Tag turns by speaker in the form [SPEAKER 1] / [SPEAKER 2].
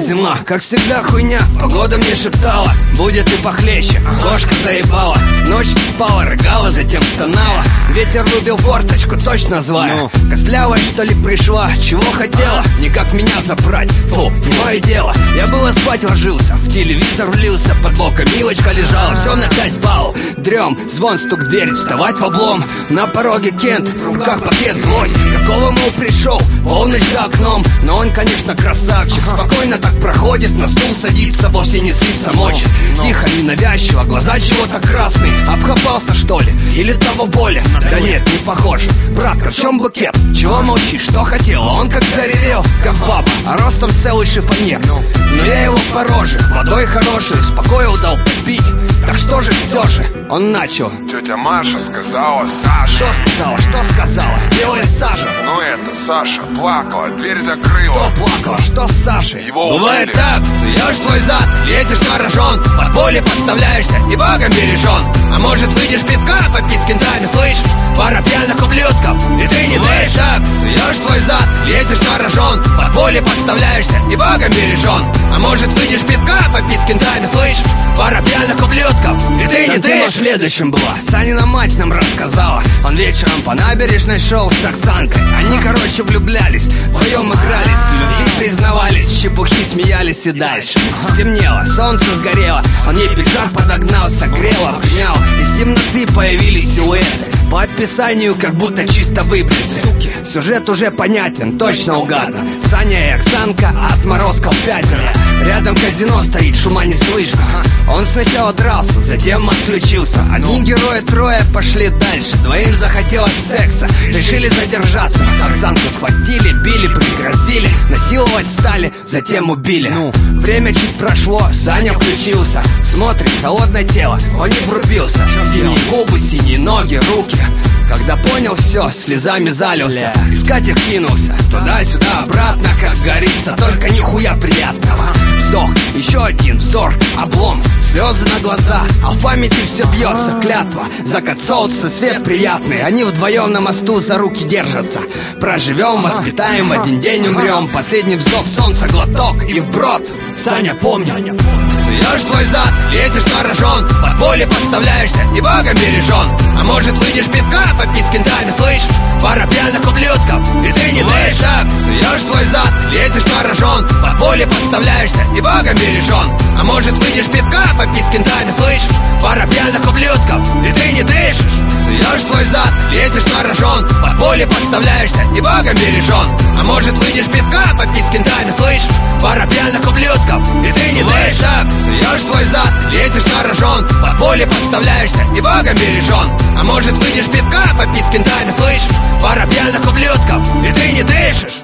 [SPEAKER 1] зима, как всегда хуйня. Погода мне шептала, будет и похлеще. Кошка заебала, ночь не спала, рыгала, затем стонала. Ветер рубил форточку, точно злая. Костлявая, что ли, пришла, чего хотела? Никак меня забрать, фу, не мое дело. Я было спать ложился, в телевизор влился. Под боком Милочка лежала, все на 5 баллов. Дрем, звон, стук в дверь, вставать в облом. На пороге Кент, в руках пакет, злость. Какого, мол, пришел, полночь за окном. Но он, конечно, красавчик, спокойно так проходит, на стул садится, вовсе не злится, мочит. Тихо, ненавязчиво, глаза чего-то красные. Обхапался, что ли, или того более? Да нет, не похоже. Братка, в чем букет? Чего молчишь, что хотел? Он как заревел, как баба, а ростом целый шифонер. Но я его по роже, водой хорошей, успокоил, дал попить. Так что же все же? Он начал.
[SPEAKER 2] Тетя Маша сказала Саша.
[SPEAKER 1] Что сказала, что сказала? Белая Саша.
[SPEAKER 2] Ну это Саша плакала, дверь закрыла.
[SPEAKER 1] Кто плакала, что с Сашей?
[SPEAKER 2] Его
[SPEAKER 1] бывает
[SPEAKER 2] убили.
[SPEAKER 1] так, суешь свой зад, лезешь на рожон, под поле подставляешься и богом бережен. А может выйдешь пивка попить с кентами, слышишь? Пара пьяных ублюдков, и ты не дышишь. Так, суешь свой зад, лезешь на рожон, под поле подставляешься и богом бережен. А может выйдешь пивка попить с кентами, слышишь? Пара пьяных ублюдков, и ты не дышишь. В следующем была, Санина мать нам рассказала. Он вечером по набережной шел с Оксанкой. Они, короче, влюблялись, вдвоем игрались, в любви признавались, в чепухи смеялись и дальше. Стемнело, солнце сгорело, он ей пиджак подогнал, согрел, обнял. Из темноты появились силуэты, по описанию как будто чисто выбриты. Суки, сюжет уже понятен, точно угадан. Саня и Оксанка, отморозков 5. Рядом казино стоит, шума не слышно. Он сначала дрался, затем отключился. Одни герои трое пошли дальше. Двоим захотелось секса, решили задержаться. Оксанку схватили, били, пригрозили, насиловать стали, затем убили. Время чуть прошло, Саня включился. Смотрит, холодное тело, он не врубился. Синие губы, синие ноги, руки. Когда понял все, слезами залился. Искать их кинулся, туда-сюда, обратно, как говорится. Только нихуя приятного. Вздох, еще один вздор, облом. Слезы на глаза, а в памяти все бьется. Клятва, закат солнца, свет приятный. Они вдвоем на мосту за руки держатся. Проживем, воспитаем, один день умрем. Последний вздох, солнце, глоток и вброд. Саня, помни, суешь твой зад, лезешь на рожон, под поле подставляешься и богом бережен. А может выйдешь пивка попить с кентами, слышишь? Пара пьяных ублюдков, и ты не дышишь. Так, суешь твой зад, лезешь на рожон, под поле подставляешься и богом бережен. А может выйдешь пивка попить с кентами, слышишь? Пара пьяных ублюдков, и ты не дышишь. Суешь твой зад, лезешь на рожон, под поле подставляешься и богом бережен. А может выйдешь пивка попить с кентами, слышишь? Пара пьяных ублюдков, и ты не дышишь. Так, суешь твой зад, лезешь на рожон, под поле подставляешься и богом бережен. А может выйдешь пивка попить с кентами, слышишь? Пара пьяных ублюдков, и ты не дышишь.